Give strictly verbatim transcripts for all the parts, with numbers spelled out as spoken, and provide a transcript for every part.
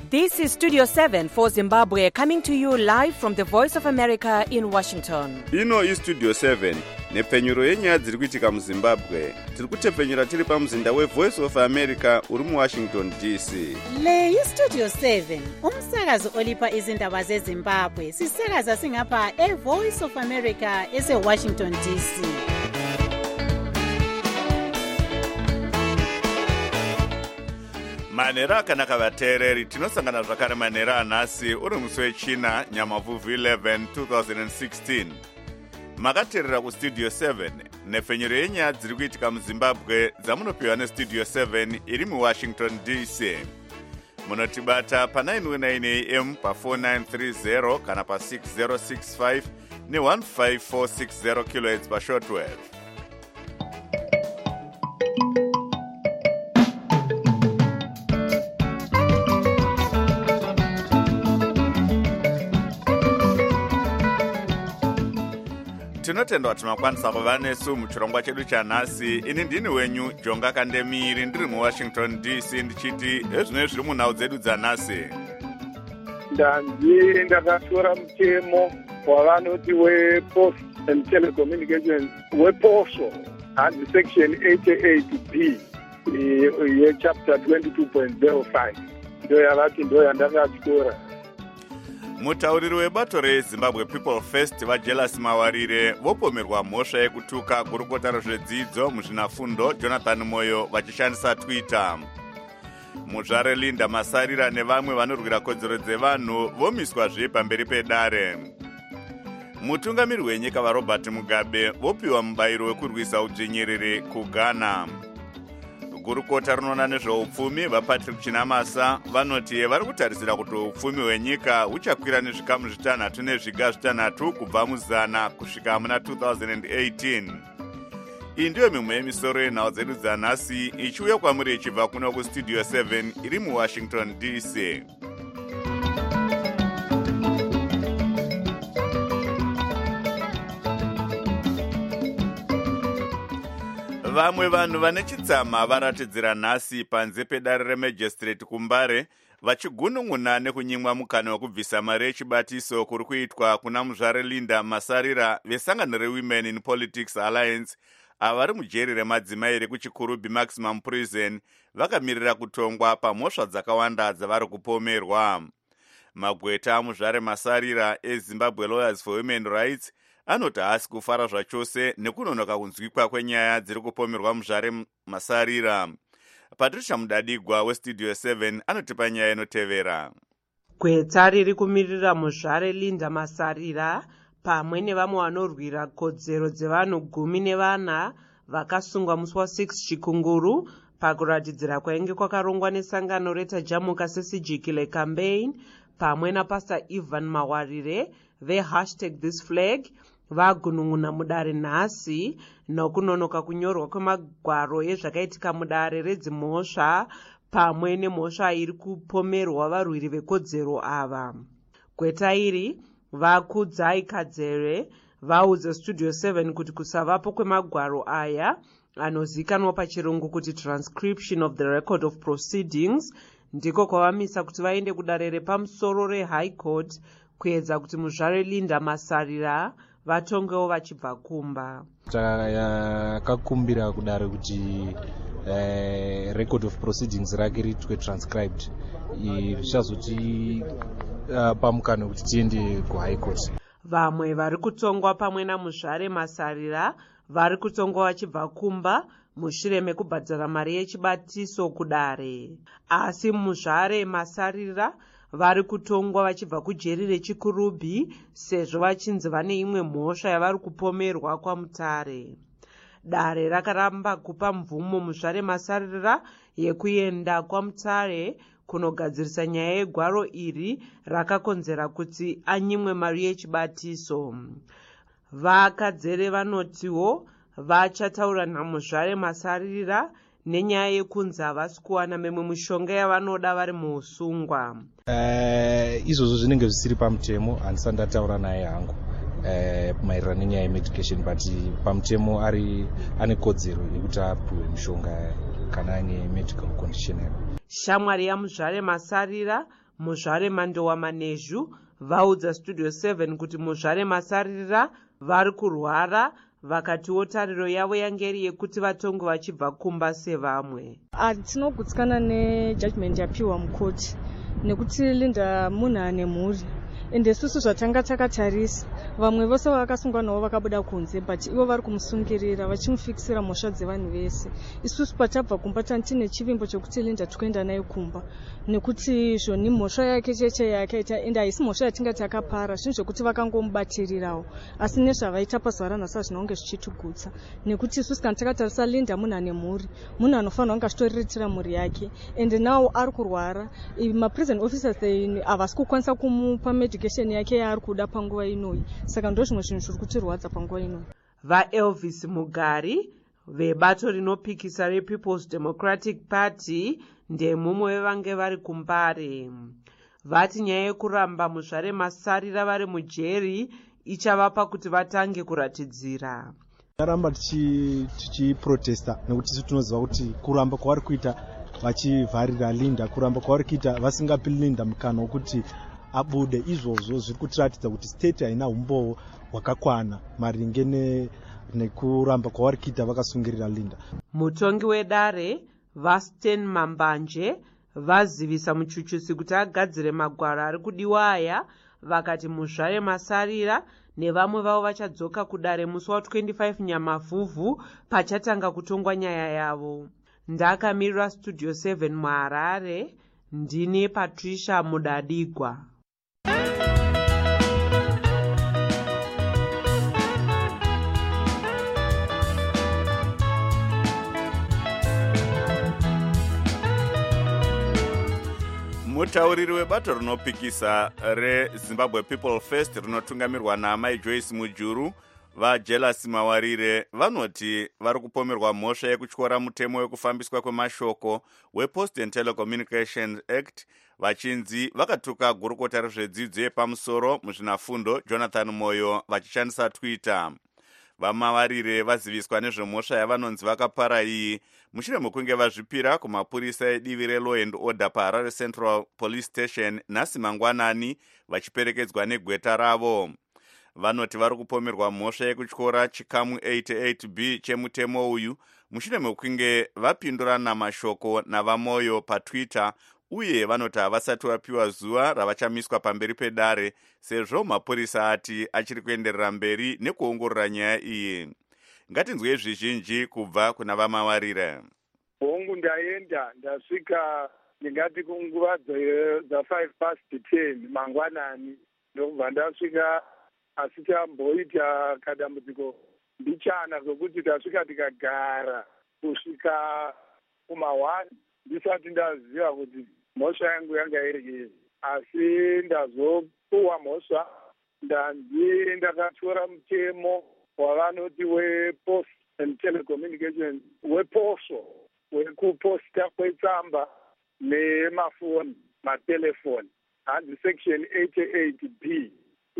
This is Studio seven for Zimbabwe, coming to you live from the Voice of America in Washington. Ino is Studio seven, nepfenyuro yenyaya dziri kuitika muZimbabwe. Tiri kutepfenyura tiri pamuzinda weVoice of America uri muWashington D C. Le iStudio seven, umsakazo olipa izindaba zeZimbabwe. Sisakaza singapha eVoice of America eseWashington D C. Manera akanaka vateereri, tinosangana zvakare manera anhasi uri musi wechina Nyamavhuvhu eleven twenty sixteen. Makateerera kuStudio seven, nepfenyuro yenyaya dziri kuitika muZimbabwe dzamunopiwa neStudio seven iri muWashington D C. Munotibata pa nine oh nine A M pa four nine three zero kana pa six zero six five ne one five four six zero kilohertz pa shortwave. Tinotenda kuti makwanisa kuva nesu muchirongwa chedu chanhasi. Ini ndini wenyu Jonga Kandemiri, ndiri muWashington D C ndichiti ezvino zviri munhau dzedu dzanhasi. Ndanzi ndakatora mutemo wavanoti wePost and Telecommunications wePOSO and section eighty-eight B yechapter twenty-two point oh five ndo yavati ndo yandakatora. Mutauriri webato reZimbabwe People First vaJelas Mawarire vopomerwa mhosva yekutuka gurukota rezvedzidzo muzvinafundo Jonathan Moyo vachishandisa Twitter. Muzvare Linda Masarira nevamwe vanorwira kodzero dzevanhu vomiswazve pamberi pedare. Mutungamiri wenyika vaRobert Mugabe vopiwa mubayiro wekurwisa udzvinyiriri kuGhana. Gurukota rinoona nezveupfumi vaPatrick Chinamasa vanoti vari kutarisira kuti upfumi hwenyika huchakwira nezvikamu zvitanhatu nezviga zvitanhatu kubva muzana kusvika muna two thousand eighteen. Iyi ndiyo mimwe yemisoro yenhau dzedu dzanhasi ichiuya kwamuri ichibva kuno kuStudio seven iri muWashington D C. Vamwe vanhu vane chitsama varatidzira nhasi panze pedare reMagistrate kuMbare vachigunun'una nekunyimwa mukana wekubvisa mari yechibatiso kuri kuitwa kuna muzvare Linda Masarira vesangano reWomen in Politics Alliance avari mujeri remadzimai rekuchikurubi Maximum Prison vakamirira kutongwa pamhosva dzakawanda dzavari kupomerwa. Magweta amuzvare Masarira eZimbabwe Lawyers for Women Rights anoti haasi kufara zvachose nekunonoka kunzwikwa kwenyaya dziri kupomerwa muzvare Masarira. Patricia Mudadigwa weStudio seven anotipa nyaya inotevera. Gweta riri kumirira muzvare Linda Masarira pamwe nevamwe vanorwira kodzero dzevanhu gumi nevana vakasungwa musi wa6 chikunguru pakuratidzira kwainge kwakarongwa nesangano retaJamuka Sesigikile Campaign pamwe naPastor Ivan Mawarire ve hashtag this flag vagunun'una mudare nhasi nokunonoka kunyorwa kwemagwaro ezvakaitika mudare redzimhosva pamwe nemhosva iri kupomerwa varwiri vekodzero ava. Gweta iri vakudzai Kadzere vaudza Studio seven kuti kusavapo kwemagwaro aya anozikanwa pachirungu kuti transcription of the record of proceedings ndiko kwavamisa kuti vaende kudare repamusoro reHigh Court kuedza kuti muzvare Linda Masarira vatongewo vachibva kumba. Takakumbira kudare kuti uh, record of proceedings rake riitwe transcribed zvichazoti uh, pamukano kuti tiende kuHigh Court. Vamwe vari kutongwa pamwe namuzvare Masarira vari kutongwa vachibva kumba mushure mekubhadhara mari yechibatiso kudare, asi muzvare Masarira vari kutongwa vachibva kujeri rechikurubi sezvo vachinzi vane imwe mhosva yavari kupomerwa kwamutare. Dare rakaramba kupa mvumo muzvare Masarira yekuenda kwamutare kunogadzirisa nyaya yegwaro iri rakakonzera kuti anyimwe mari yechibatiso. VaKadzere vanotiwo vachataura namuzvare Masarira nenyaya yekunzi havasi kuwana memwe mishonga yavanoda vari muusungwa. Uh, izvozvo zvinenge zvisiri pamutemo, handisati ndataura naye hangu uh, maererano nenyaya yemedication, but pamutemo ari ane kodzero yekuti apiwe mishonga kana ane medical condition. Shamwari yamuzvare Masarira muzvare mandowa manezhu vaudza studio seven kuti muzvare masarira vari kurwara, vakatiwo tariro yavo yange iri yekuti vatongo vachibva kumba sevamwe. Tinogutsikana nejudgment yapiwa mukoti nekuti Linda munhu ane mhuri, ende isusu zvatanga takatarisa vamwe vose vakasungwa navo vakabuda kunze, but ivo vari kumusungirira vachimufikisira mhosva dzevanhu vese. Isusu patabva kumba tine chivimbo chokuti Linda tikuenda naye kumba, nekuti zvoni mhosva yake cheche yakaita, ende haisi mhosva yatingati akapara, zvinhu zvokuti vakangomubatirirawo, asi nezvavaita pazuva ranhasi hazvinonge zvichitugutsa, nekuti isusu kana takatarisa Linda munhu ane mhuri, munhu anofanira kunge achitoriritira mhuri yake, ende nawo ari kurwara. Maprison officers havasi kukwanisa kumupa medication yake yaari kuda panguva inoyi, saka ndo zvimwe zvinhu zviri kutirwadza panguva inoyi. VaElvis Mugari vebato rinopikisa rePeople's Democratic Party ndemumwe vevange vari kuMbare. Vati nyaya yekuramba muzvare masarira vari mujeri ichavapa kuti vatange kuratidzira. Taramba tichiprotesta nekuti tisu tinoziva kuti kuramba kwavari kuita vachivharira Linda, kuramba kwavari kuita vasingapi Linda mukana wokuti abude, izvozvo zviri kutiratidza kuti state haina umbowo hwakakwana maringe nekuramba kwavari kuita vakasungirira Linda. Mutongi wedare Vasten Mambanje vazivisa muchuchusi kuti agadzire magwaro ari kudiwa aya, vakati muzvare masarira nevamwe vavo vachadzoka kudare musi wa25 Nyamavhuvhu pachatanga kutongwa nyaya yavo. Ndakamirira Studio seven muHarare, ndine Patricia Mudadigwa. Mutauriri webato rinopikisa reZimbabwe People First rinotungamirwa naamai Joyce Mujuru vaJealous Mawarire vanoti vari kupomerwa mhosva yekutyora mutemo wekufambiswa kwemashoko wePost and Telecommunications Act vachinzi vakatuka gurukota rezvedzidzo yepamusoro muzvinafundo Jonathan Moyo vachishandisa Twitter. VaMawarire vaziviswa nezvemhosva yavanonzi vakapara iyi mushure mekunge vazvipira kumapurisa edivi reLaw and Order paHarare Central Police Station nhasi mangwanani vachiperekedzwa negweta ravo. Vanoti vari kupomerwa mhosva yekutyora chikamu eighty-eight B chemutemo uyu mushure mekunge vapindurana mashoko navaMoyo paTwitter, uye vanoti havasati vapiwa zuva ravachamiswa pamberi pedare sezvo mapurisa ati achiri kuenderera mberi nekuongorora nyaya iyi. Ngatinzwe zvizhinji kubva kuna vaMawarire. Hongu ndaenda ndasvika ndingati kunguva dza5 past ten mangwanani, ndobva ndasvika, asi tamboita kadambudziko mbichana zvokuti tasvika tikagara kusvika kuma one ndisati ndaziva kuti mhosva yangu yanga iri iyi, asi ndazopuwa mhosva ndanzi ndakatora mutemo wavanoti wePost and Telecommunications, weposho, wekuposta kwetsamba nemafoni, matelefoni, hanzi section eighty-eight B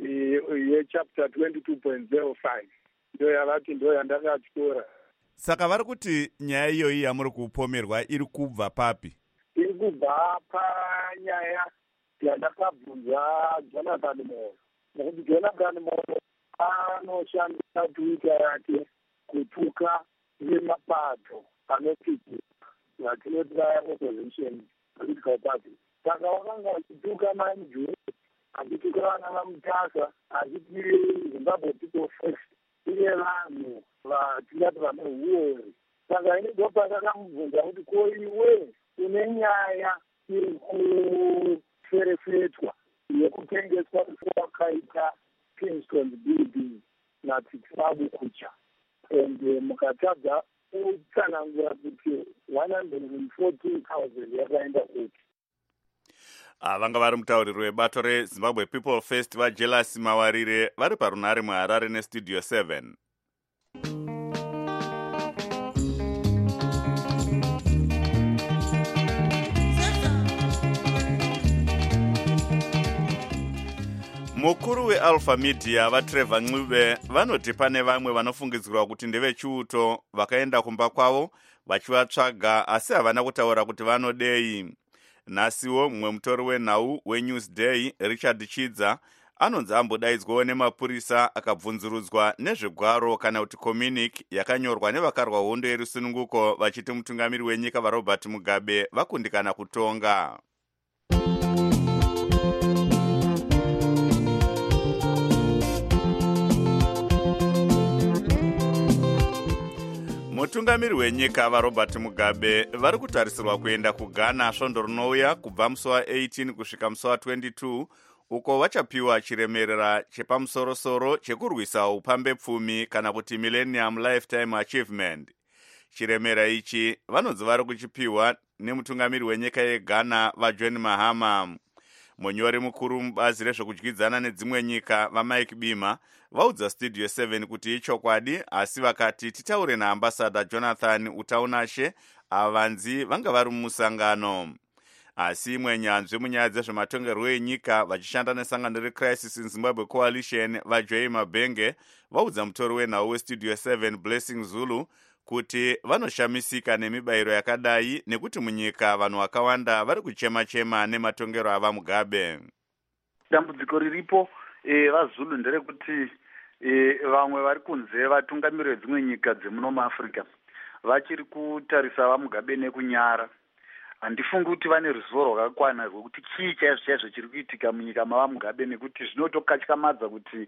yechapter twenty-two point zero five ndo yavati ndo yandakatyora. Saka vari kuti nyaya iyoyi yamuri kupomerwa iri kubva papi? Iri kubva panyaya yandakabvunza Jonathan Moyo, nekuti Jonathan Moyo anoshandisa Twitter yake kutuka nemapato anoti vatinoti vaya opposition political party. Saka wakanga achituka manju, achituka vana vaMutasa, achiti Zimbabwe People First ine vanhu vatingati vane huori. Saka ini ndo patakamubvunza kuti ko iwe une nyaya iri kuferefetwa yekutengeswa kwakaita Kingston Building naTsitsabu Kucha, ende mukatadza utsanangura kuti one hundred fourteen thousand yakaenda kuti. Vanga vari mutauriri webato reZimbabwe People First vaJealous Mawarire vari parunhare muHarare neStudio seven. Mukuru weAlpha Media vaTrevor Ncube vanoti pane vamwe vanofungidzirwa kuti ndevechiuto vakaenda kumba kwavo vachivatsvaga asi havana kutaura kuti vanodei. Nhasiwo mumwe mutori wenhau weNewsday Richard Chidza anonzi ambodaidzwawo nemapurisa akabvunzurudzwa nezvegwaro kana kuti communique yakanyorwa nevakarwa hondo yerusununguko vachiti mutungamiri wenyika vaRobert Mugabe vakundikana kutonga. Mutungamiri wenyika vaRobert Mugabe vari kutarisirwa kuenda kuGhana svondo rinouya kubva musi wa18 kusvika musi wa22 uko vachapiwa chiremerera chepamusorosoro chekurwisa upambepfumi kana kuti Millennium Lifetime Achievement. Chiremera ichi vanonzi vari kuchipiwa nemutungamiri wenyika yeGhana vaJohn Mahama. Munyori mukuru mubazi rezvekudyidzana nedzimwe nyika vaMike Bima vaudza Studio seven kuti ichokwadi, asi vakati titaure naambasada Jonathan Utaunashe avanzi vanga vari mumusangano. Asi imwe nyanzvi munyaya dzezvematongerwo enyika vachishanda nesangano reCrisis in Zimbabwe Coalition vaJoey Mabenge vaudza mutori wenhau weStudio seven Blessing Zulu kuti vanoshamisika nemibayiro yakadai nekuti munyika vanhu vakawanda vari kuchema-chema nematongero ava Mugabe. Dambudziko riripo e, vaZulu nderekuti e, vamwe vari kunze vatungamiri vedzimwe nyika dzemuno muAfrica vachiri kutarisa vaMugabe nekunyara. Handifungi kuti vane ruzivo rwakakwana rwekuti chii chaizvo chaizvo chiri kuitika munyika mavaMugabe, nekuti zvinotokatyamadza kuti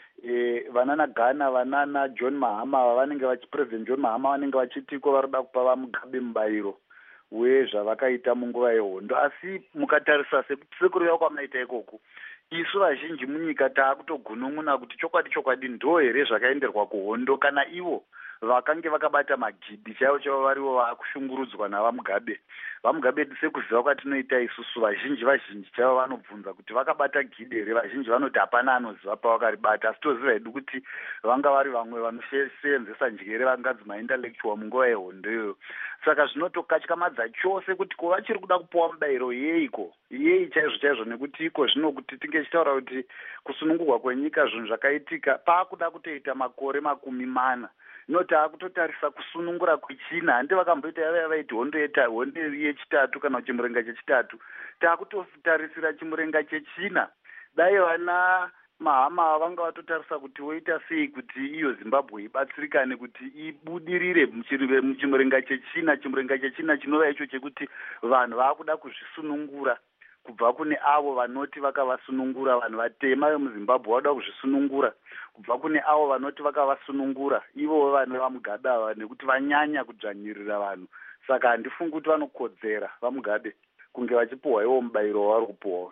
e, vanana Ghana vanana John Mahama vanenge vachi President John Mahama vanenge vachitiko varoda kupa vaMugabe mubayiro wezvavakaita munguva yehondo. Asi mukatarisa sekuruya kwamaita ikoko, isu vazhinji munyika taakutogunun'una kuti chokwadi chokwadi ndo here zvakaenderwa kuhondo kana ivo vakange vakabata magidhi chaivo chaivo varivo vaakushungurudzwa navaMugabe. VaMugabe sekuziva kwatinoita isusu vazhinji vazhinji chaivo vanobvunza kuti vakabata gidhi here. Vazhinji vanoti hapana anoziva pavakaribata, asi toziva hedu kuti vanga vari vamwe vanosenzesa njere vanganzi maintellectual munguva yehondo iyoyo. Saka zvinotokatyamadza chose kuti ko vachiri kuda kupiwa mubayiro yeiko yei chaizvo chaizvo, nekuti iko zvino kuti tinge tichitaura kuti kusunungurwa kwenyika zvinhu zvakaitika paakuda kutoita makore makumi mana. Noti akutotarisa kusunungura kwechina, handi vakamboita yava vaiti hondo yeta hondo yechitatu kana chimurenga chechitatu, taakutotarisira chimurenga chechina. Dai vana Mahama vanga vatotarisa kuti woita sei kuti iyo Zimbabwe ibatsirikane kuti ibudirire muchimurenga chechina. Chimurenga chechina chinova icho chekuti vanhu vaakuda kuzvisunungura kubva kune avo vanoti vakavasunungura. Vanhu vatema vemuZimbabwe vada kuzvisunungura kubva kune avo vanoti vakavasunungura ivo vanhu vaMugabe ava, nekuti vanyanya kudzvanyirira vanhu. Saka handifungi kuti vanokodzera vaMugabe kunge vachipuhwa iwo mubayiro wavari kupuhwa.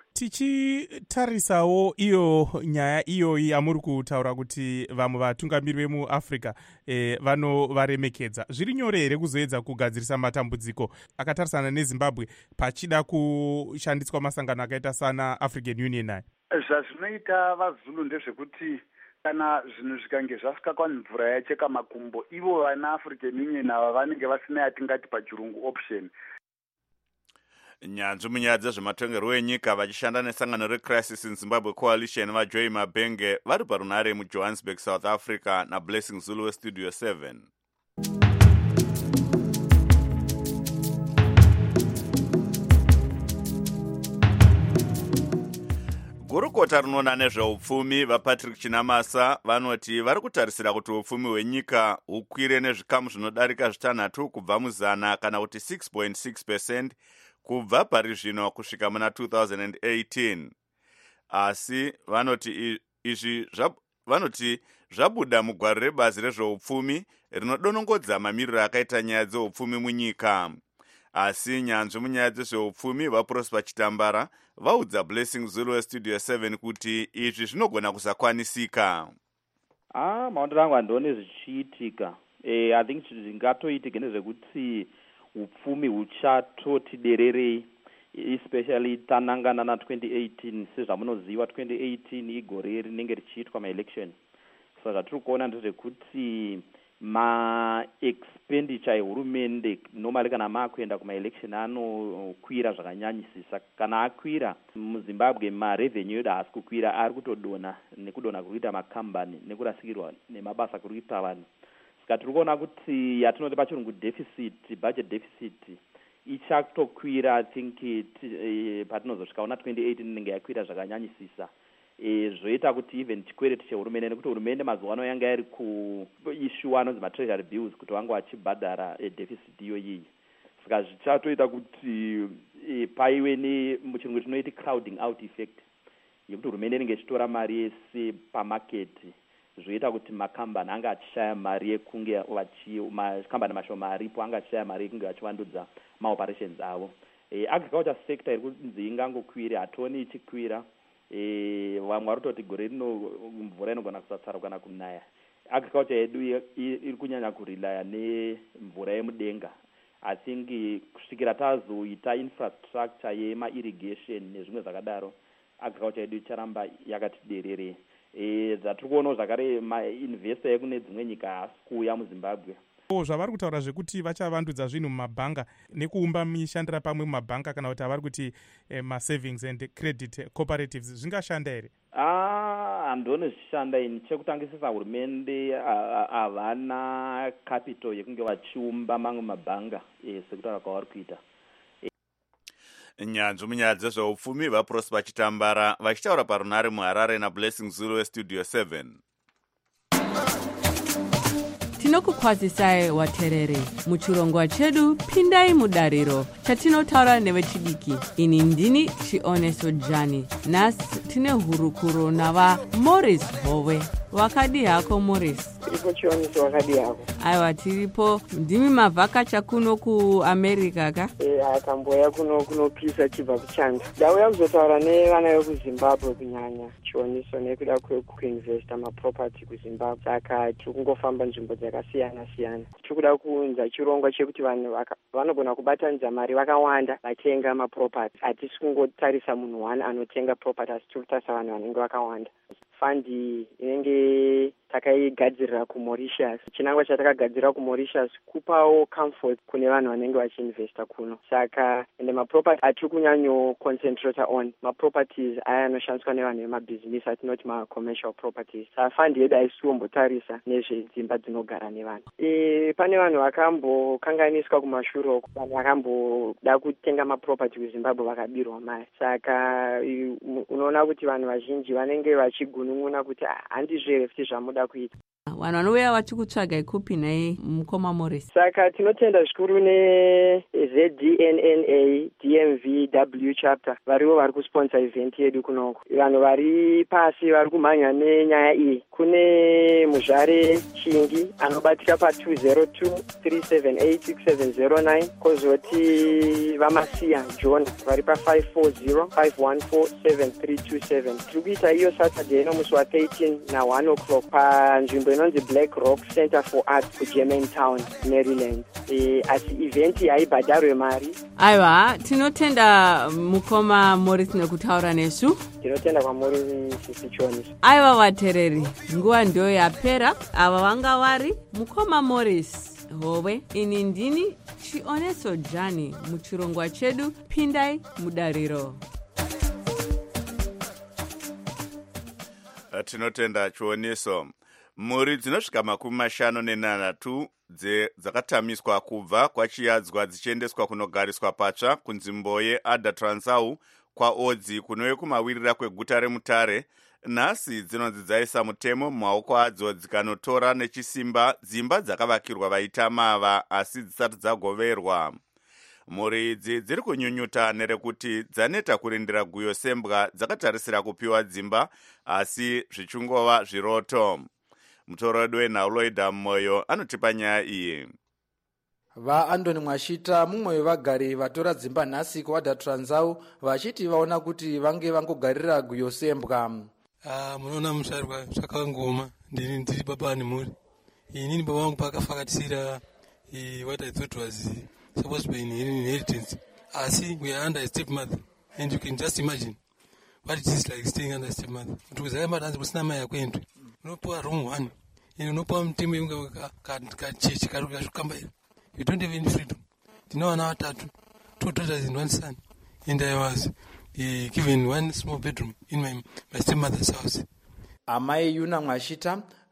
Tichitarisawo iyo nyaya iyoyi yamuri kutaura kuti vamwe vatungamiri vemuAfrica e, vanovaremekedza, zviri nyore here kuzoedza kugadzirisa matambudziko akatarisana neZimbabwe pachida kushandiswa masangano akaita sana African Union aya? Zvazvinoita vaZulu ndezvekuti kana zvinhu zvikange zvasvika kwamvura yacheka makumbo, ivo vana African Union ava vanenge vasina yatingati pachirungu option. Nyanzvi munyaya dzezvematongerwo enyika vachishanda nesangano reCrisis in Zimbabwe Coalition vaJoey Mabenge vari parunhare muJohannesburg, South Africa naBlessing Zulu weStudio seven. Gurukota rinoona nezveupfumi vaPatrick Chinamasa vanoti vari kutarisira kuti upfumi hwenyika hukwire nezvikamu zvinodarika zvitanhatu kubva muzana kana kuti six point six percent kubva pari zvino kusvika muna two thousand eighteen. Asi vanoti izvi vanoti zvabuda mugwaro rebazi rezveupfumi rinodonongodza mamiriro akaita nyaya dzeupfumi munyika. Asi nyanzvi munyaya dzezveupfumi vaProsper Chitambara vaudza Blessing Zulu weStudio seven kuti izvi zvinogona kusakwanisika. Ah, maondero angu handioni zvichiitika. Eh, I think zvingatoitika ndezvekuti upfumi huchatoti dererei, especially tanangana na twenty eighteen. Sezvamunoziva twenty eighteen igore rinenge richiitwa maelection. Saka tiri kuona ndezvekuti ma-expenditure ehurumende normally kana maakuenda kumaelection anokwira zvakanyanyisisa. Kana akwira muZimbabwe marevenue edu haasi kukwira, ari kutodona nekudona kuita makambani nekurasikirwa nemabasa kuita vanhu. Saka tiri kuona kuti yatinoti pachirungu deficit, budget deficit ichatokwira I think e, patinozosvika una twenty eighteen inenge yakwira zvakanyanyisisa. E, zvoita kuti even chikwere chehurumende nekuti hurumende mazuva ano yanga iri kuishuwa anonzi matreasury bills kuti vange vachibhadhara e, deficit iyoyi. Saka zvichatoita kuti e, paive nemuchirungu tinoiti crowding out effect yekuti hurumende inenge ichitora mari yese pamaketi, zvoita kuti makambani anga achishaya mari yekunge makambani mashoma aripo anga achishaya mari yekunge vachivandudza maoperations avo. E, agriculture sector iri kunzi ingangokwira, hationi ichikwira. E, vamwe vari kutoti gore rino mvura inogona kusatsara kana kunaya. Agriculture yedu iri kunyanya kurilaya nemvura yemudenga. I think kusvikira tazoita infrastructure yema-irrigation nezvimwe zvakadaro, agriculture yedu icharamba yakati derere. E, zvatiri kuonawo zvakare mainvesta ekune dzimwe nyika haasi kuuya muZimbabwe. Zvavari kutaura zvekuti vachavandudza zvinhu mumabhanga nekuumba mishandira pamwe mumabhanga kana kuti havari kuti eh, ma-savings and credit cooperatives zvingashanda here? Ah, handoni zvichishanda ini. Chekutangisisa hurumende havana capital yekunge vachiumba mamwe mabhanga e, sekutaura kwavari kuita. Nyanzvi munyaya dzezveupfumi vaProsper Chitambara vachitaura parunare muHarare naBlessing Zulu weStudio seven. Tinokukwazisai waterere muchirongwa chedu pindai mudariro chatinotaura nevechidiki. Ini ndini Chioneso Jani. Nhasi tine hurukuro nava Morris Howe. Wakadi hako Morris? Tiripo Chioneso, wakadi hako? Aiwa, tiripo. Ndimi mavhakacha kuno kuAmerica ka? Eh, akamboya kuno kunopisa chibva kuchanda. Ndauya kuzotaura nevana vekuZimbabwe kunyanya Chioneso nekuda kwekuinvesta maproperty kuZimbabwe. Saka tiri kungofamba nzvimbo dzakasiyana siyana. Tiri kuda kuunza chirongwa chekuti vanhu vanogona kubatanidza mari vakawanda vatenga maproperty. Hatisi kungotarisa munhu one anotenga property, asi tiri kutarisa vanhu vanenge vakawanda. Fandi inenge takaigadzirira kuMauritius. Chinangwa chatakagadzirira kuMauritius kupawo comfort kune vanhu vanenge vachiinvesta kuno. Saka ende maproperty atiri kunyanyo concentrate on maproperties aya anoshandiswa nevanhu vemabhizinisi atinoti ma-commercial properties. Saka fandi yedu haisitombotarisa nezvedzimba dzinogara nevanhu. E, pane vanhu vakambokanganiswa kumashure uko, vanhu vakamboda kutenga maproperty kuZimbabwe vakabirwa mari. Saka unoona kuti vanhu vazhinji vanenge vachigunun'una kuti handizvere futi zvamuda kuita. Vanhu vanouya vachikutsvaga ikupi naye mukoma Morris? Saka tinotenda zvikuru neZ D N N A D M V W chapter varivo vari kusponsor event yedu kunoko. Vanhu vari pasi vari kumhanya nenyaya iyi. Kune Muzvare Chingi anobatika pa two zero two three seven eight six seven zero nine, kozoti Vamasiya John vari pa five four zero five one four seven three two seven. Tiri kuita iyo Saturday nomusi wa thirteen na one o'clock panzvimbo inonzi Black Rock Center for Arts kuGermantown, Maryland. E, asi event haibhadharwe mari. Aiwa, tinotenda mukoma Morris nekutaura nesu. Tinotenda kwamuri sisi Chioneso. Aiwa vatereri, nguva ndio yapera. Ava vanga vari mukoma Morris Howe. Ini ndini Chioneso Jani muchirongwa chedu pindai mudariro. Tinotenda Chioneso. Mhuri dzinosvika makumi mashanu nenhanhatu dzakatamiswa kubva kwachiyadzwa dzichiendeswa kunogariswa patsva kunzvimbo yeAdda Transau kwaodzi kunove kumawirira kweguta reMutare. Nhasi dzinonzi dzaisa mutemo mumaoko adzo dzikanotora nechisimba dzimba dzakavakirwa vaitamava asi dzisati dzagoverwa. Mhuri idzi dziri kunyunyuta nerekuti dzaneta kurindira guyo sembwa dzakatarisira kupiwa dzimba asi zvichingova zviroto. Mutoredo weNhauloida Moyo anotipa nyaya iyi. VaAndoni Mwashita mumwe wevagari vatora dzimba nhasi kuAdda Transau vachiti vaona kuti vange vangogarira guyo sembwa. Ah, munoona musharwa zvakangoma. Ndini ndiri baba nemhuri. Inini baba vangu pakafakatisira what I thought was supposed to be an inheritance. Asi we are under a stepmother, and you can just imagine what it is like staying under a stepmother. Tukuzayamba danzi kusina mai yakwendwe. Unopuwa room one. And unopuwa mtemo yunga kachechi karukashukambaira. You don't have any freedom. Tino wana watatu. Two daughters and one son. And I was uh, given one small bedroom in my, my stepmother's house. Amai Yuna Mwashita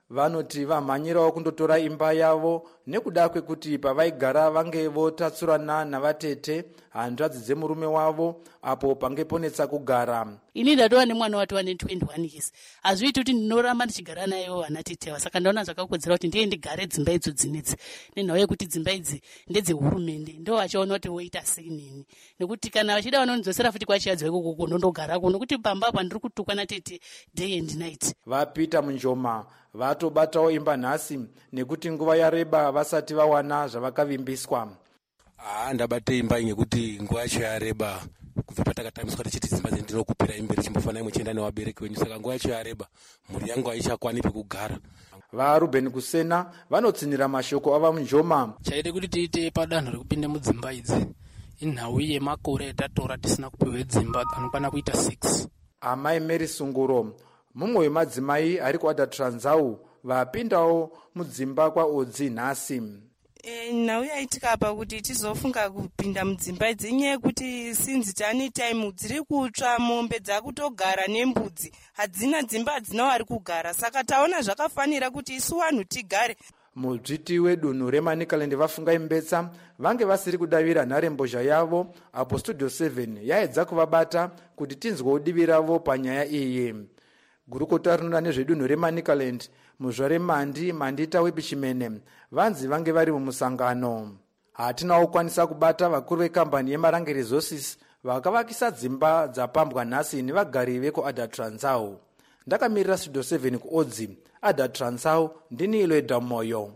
vanoti vamhanyirawo kundotora imba yavo nekuda kwekuti pavaigara vange votatsurana navatete hanzvadzi dzemurume wavo apo pange ponetsa kugara. Ini ndatova nemwana wati wane twenty-one years hazviiti kuti ndinoramba ndichigara nayo vana tetewa, saka ndaona zvakakodzera kuti ndiye ndigare dzimba idzo dzinedzi nenhau yekuti dzimba idzi ndedzehurumende, ndo vachiona kuti voita sei neni, nekuti kana vachida vanondidzosera futi kwachiyadzwa ikoko ndondogarako, nokuti pamba pandiri kutukwa natete day and night. VaPeter Munjoma vatobatawo imba nhasi nekuti nguva yareba vasati vawana zvavakavimbiswa. Ah, ndabate imba ngekuti nguva yacho yareba kubva patakatamiswa tichiti dzimba dzendinokupira imberi chimbofanira muchienda nevabereki venyu, saka nguva yacho yareba mhuri yangu haichakwani pekugara. VaRuben Kusena vanotsinira mashoko ava Munjoma. Chaide kuti tiite padanho rekupinda mudzimba idzi inhau yemakore etatora tisina kupiwa dzimba anokwana kuita six. Amai Mary Sunguro mumwe wemadzimai ari kuAdaTranzau vapindawo mudzimba kwaOdzi nhasi. E, nhau yaitika apa kuti tizofunga kupinda mudzimba idzi inyaya yekuti since tani time dziri kutsva, mombe dzakutogara nembudzi, hadzina dzimba, hadzina vari kugara, saka taona zvakafanira kuti isu vanhu tigare. Mudzviti wedunhu reManicaland vafunga imbetsa vange vasiri kudavira nharembozha yavo apo Studio seven yaedza kuvabata kuti tinzwewo divi ravo panyaya iyi. Gurukota rinoona nezvedunhu reManicaland muzvare Mandi Mandita Wepichimene vanzi vange vari mumusangano. Hatina kukwanisa kubata vakuru vekambani yeMarange Resources vakavakisa dzimba dzapambwa nhasi nevagari vekuAdaTranzau. Ndakamirira Studio seven kuOdzi, AdaTranzau, ndini Iloeda Moyo.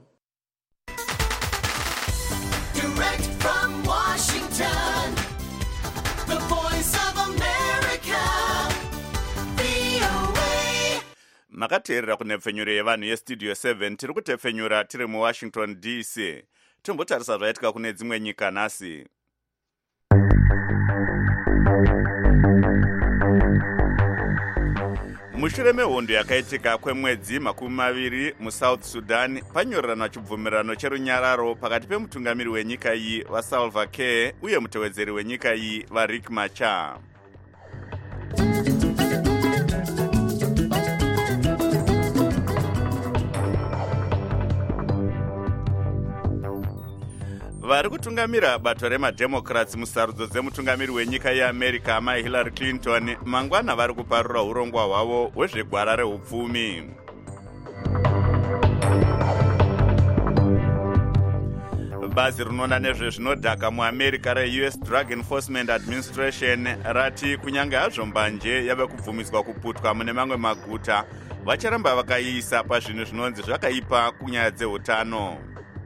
Direct from Washington, the voice of America, V O A. Makateerera kunepfenyuro yevanhu yestudio seven tiri kutepfenyura tiri muWashington D C. Timbotarisa zvaitika kune dzimwe nyika nhasi. Mushure mehondo yakaitika kwemwedzi makumi maviri muSouth Sudan panyorerana chibvumirano cherunyararo pakati pemutungamiri wenyika iyi vaSalva Kiir uye mutevedzeri wenyika iyi vaRiek Machar. Vari kutungamira bato remademocrats musarudzo dzemutungamiri wenyika yeAmerica amai Hillary Clinton mangwana vari kuparura urongwa hwavo hwezvegwara rehupfumi. Bazi rinoona nezvezvinodhaka muAmerica reU S Drug Enforcement Administration rati kunyange hazvo mbanje yave kubvumiswa kuputwa mune mamwe maguta, vacharamba vakaiisa pazvinhu zvinonzi zvakaipa kunyaya dzeutano.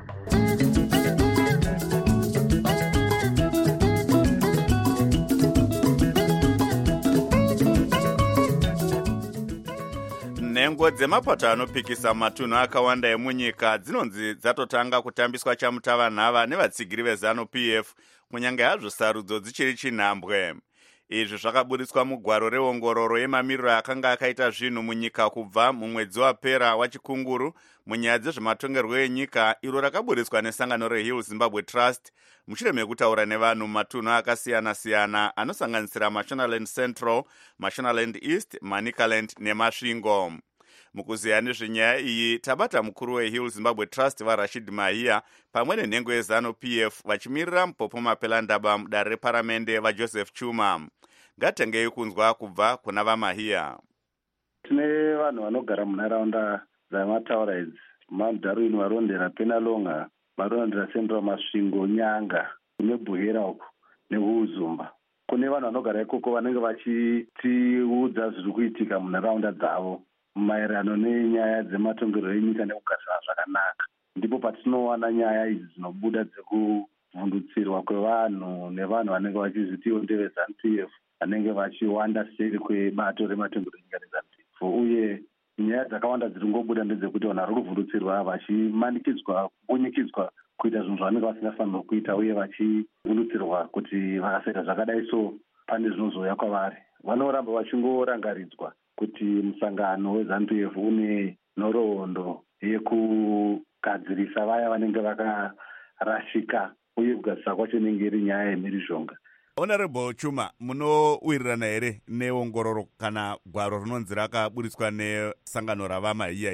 Nhengo dzemapato anopikisa matunhu akawanda emunyika dzinonzi dzatotanga kutambiswa chamutavanhava nevatsigiri veZanu P F kunyange hazvo sarudzo dzichiri chinhambwe. Izvi zvakaburitswa mugwaro reongororo yemamiriro akanga akaita zvinhu munyika kubva mumwedzi wapera wachikunguru munyaya dzezvematongerwo enyika, iro rakaburitswa nesangano reHill Zimbabwe Trust mushure mekutaura nevanhu mumatunhu akasiyana-siyana anosanganisira Mashonaland Central, Mashonaland East, Manicaland neMasvingo. Mukuziya nezvenyaya iyi tabata mukuru weHill Zimbabwe Trust vaRashid Mahia pamwe nenhengo yeZanu P F vachimirira mupopo mapelandaba mudare reparamende vaJoseph Chuma. Ngatengei kunzwa kubva kuna vaMahia. Tine vanhu vanogara munharaunda dzamataura idzi, maDarwin varondera Penalonga, varondera Central, Masvingo, Nyanga neBuhera uko nekuUzumba. Kune vanhu vanogara ikoko vanenge vachitiudza zviri kuitika munharaunda dzavo maererano nenyaya dzematongerwo enyika nekugarisana zvakanaka. Ndipo patinowana nyaya idzi dzinobuda dzekuvhundutsirwa kwevanhu nevanhu vanenge vachizvitiwo ndeveZanu P F vanenge vachiwanda seri kwebato rematongerwo enyika neZanu P F, uye nyaya dzakawanda dziri ngobuda ndedzekuti vanhu vari kuvhundutsirwa vachimanikidzwa kunyikidzwa kuita zvinhu zvavanenge vasingafanirwa kuita, uye vachivhundutsirwa kuti vakasaita zvakadai so pane zvinozouya kwavari. Vanoramba vachingorangaridzwa kuti musangano weZanu P F une nhoroondo yekugadzirisa vaya vanenge vakarashika, uye kugadzirisa kwacho inenge iri nyaya yemhirizhonga. Honorable Chuma, munowirirana here neongororo kana gwaro rinonzi rakaburitswa nesangano ravaMahia iri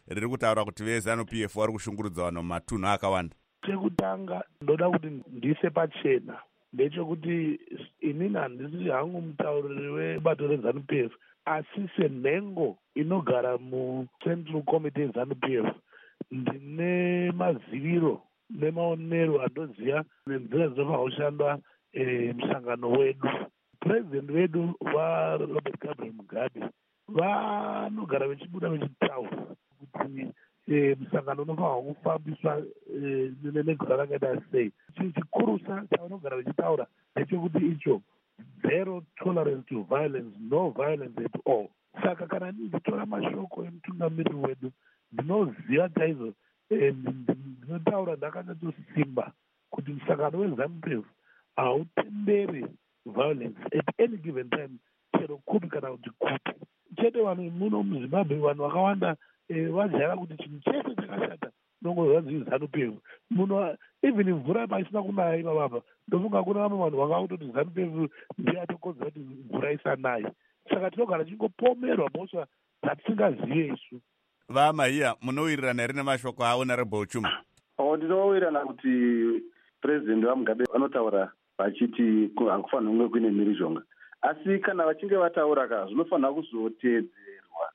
riri kutaura kuti veZANU-P F vari kushungurudza vanhu mumatunhu akawanda? Chekutanga ndoda kuti ndise pachena ndechekuti inini handisi hangu mutauriri webato reZANU-P F, asi senhengo inogara muCentral Committee yeZANU-P F ndine maziviro nemaonero andoziva nenzira dzinofanira kushandwa musangano wedu. Purezidendi wedu vaRobert Gabriel Mugabe vanogara vechibuda vechitaura kuti musangano unofanira kufambiswa negore rakaita sei. Chikurusa chavanogara vechitaura ndechekuti icho zero tolerance to violence, no violence at all. Saka kana nditora mashoko emutungamiriri wedu ndinoziva chaizvo, ndinotaura ndakanyatsosimba kuti musangano weZANU-P F hautenderi violence at any given time, chero kupi kana kuti kupi. Chete vanhu muno muZimbabwe vanhu vakawanda vajaira kuti chinhu chese chakashata nongozvanzi ZANU-P F muno, even mvura pasina kunaya ipapapa ndofunga kuna vamwe vanhu vakatoti ZANU-P F ndiye atokodzera kuti mvura isanayi. Saka tinogara tichingopomerwa mhosva dzatisingazive isu. Vamaiya, munowirirana here nemashoko aHonorable Chuma? O, ndinowirirana kuti President vaMugabe vanotaura vachiti hakufanira kunge kuine mhirizhonga, asi kana vachinge vataura ka zvinofanira kuzotedzerwa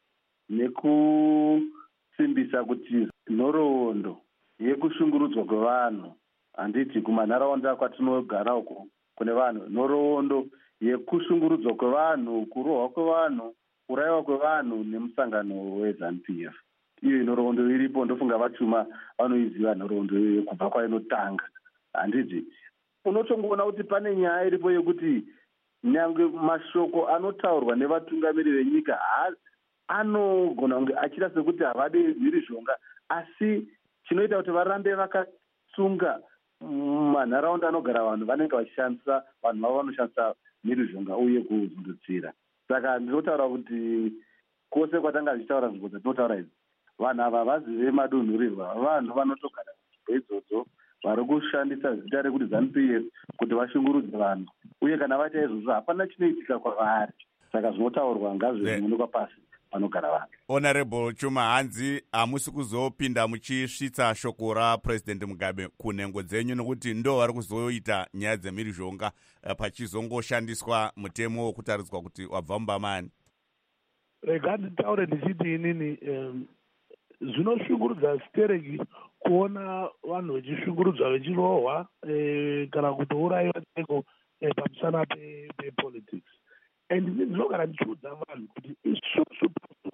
nekusimbisa kuti nhoroondo yekushungurudzwa kwevanhu, handiti kumanharaunda kwatinogara uko kune vanhu, nhoroondo yekushungurudzwa kwevanhu, kurohwa kwevanhu, kurayiwa kwevanhu nemusangano weZANU-P F. Iyo nhoroondo iripo, ndofunga vaChuma vanoiziva nhoroondo iyo kubva kwainotanga. Handiti unotongoona kuti pane nyaya iripo yekuti nyangwe mashoko anotaurwa nevatungamiri venyika anogona kunge achita sekuti havadi mhirizhonga, asi chinoita kuti varambe vakasunga manharaunda anogara vanhu vanenge vachishandisa vanhu vavo vanoshandisa mhirizhonga uye kuvhundutsira. Saka ndinotaura kuti kwose kwatanga tichitaura nzvimbo dzatinotaura idzi, vanhu ava vazive madonhurirwa, vanhu vanotogara nzvimbo idzodzo vari kushandisa zita rekuti ZANU-P F kuti vashungurudze vanhu, uye kana vaita izvozvo hapana chinoitika kwavari. Saka zvinotaurwa ngazvezvinonekwa pasi panogara vanhu. Honorable Chuma, hanzi hamusi kuzopinda muchisvitsa shoko raPresident Mugabe kunhengo dzenyu nokuti ndo vari kuzoita nyaya dzemhirizhonga pachizongoshandiswa mutemo wokutaridzwa kuti wabva mubamani? Rega nditaure ndichiti inini zvinoshungurudza stereki kuona vanhu vechishungurudzwa vechirohwa kana kutourayiwa chaiko pamusana pepolitics. And ndinogara ndichiudza vanhu kuti isusu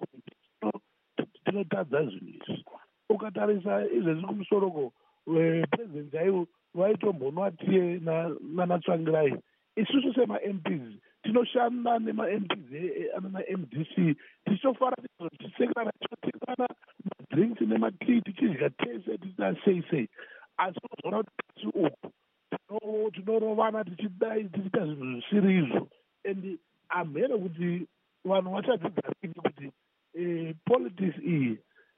tinotadza zvinhu izvi. Ukatarisa izvezvi kumusoroko wepresident chaivo vaitombonwa tiye nanatsvangirai, isusu sema-M Ps tinoshanda nema-M Ps anana-M D C tichitofara tichisekana tichitengana madrinks nematii tichidya tese tichita sei sei, asi unozoona kuti pasi uku tinorovana tichidai tichiita zvinhu zvisiri izvo. And amhero kuti vanhu vachadzidza ringi kuti politics iyi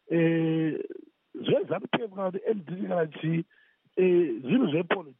zveZANU-P F kana kuti M D C kana chii zvinhu zvepolitics.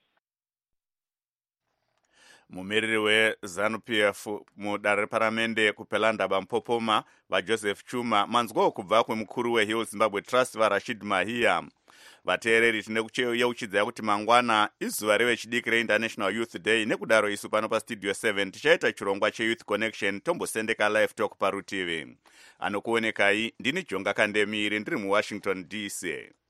Mumiriri weZANU-P F mudare reparamende kuPelanda Bampopoma vaJoseph Chuma, manzwawo kubva kwemukuru weHill Zimbabwe Trust vaRashid Mahia. Vateereri tine kuchiyeuchidzai kuti mangwana izuva revechidiki reInternational Youth Day, nekudaro isu pano pastudio seven tichaita chirongwa cheYouth Connection tombosendeka live talk parutivi. Anokuonekai ndini Jonga Kandemiri ndiri muWashington D C.